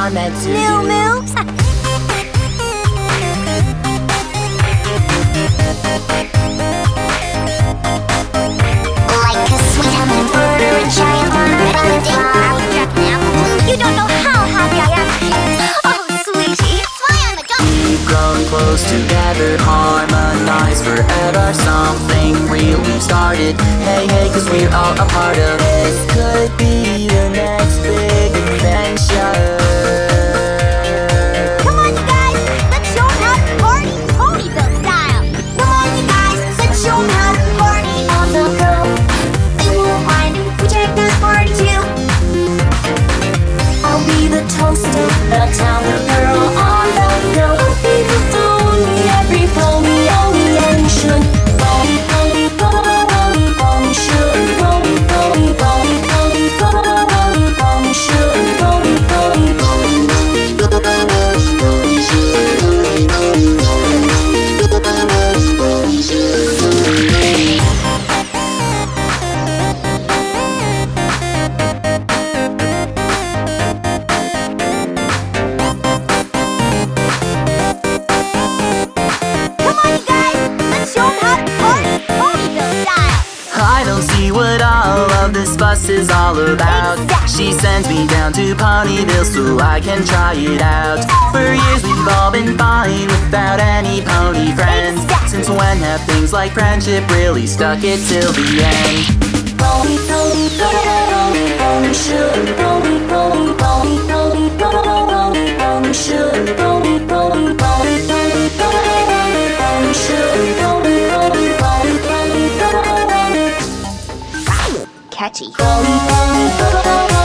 are meant to New do. moves? Like a sweet honey butter and giant you don't know how happy I am. Oh, sweetie, it's why I'm a dog. We've grown close together, harmonized forever. Something real we've started. Hey, hey, cause we're all a part of this. Could be the next big adventure. Come on, you guys, let's show 'em how to party, Ponyville style. Come on, you guys, let's show 'em how to party on the go. They won't mind if we take this party too. I'll be the toaster, the town girl on the go. I'll be the pony, every pony on the ocean. Pony, pony, pony, pony, should. Pony, pony, pony, pony, pony, pony, should. Pony, pony, pony, I don't see what all of this fuss is all about. She sends me down to Ponyville so I can try it out. For years we've all been fine without any pony friends. Since when have things like friendship really stuck it till the end? Pony, pony, pony, pony, should. Pony, pony, pony, pony, pony, pony, should. Pony, pony, pony, pony, pony, pony, should. Pony, pony, pony, pony, pony. Catchy. Pony, pony, pony.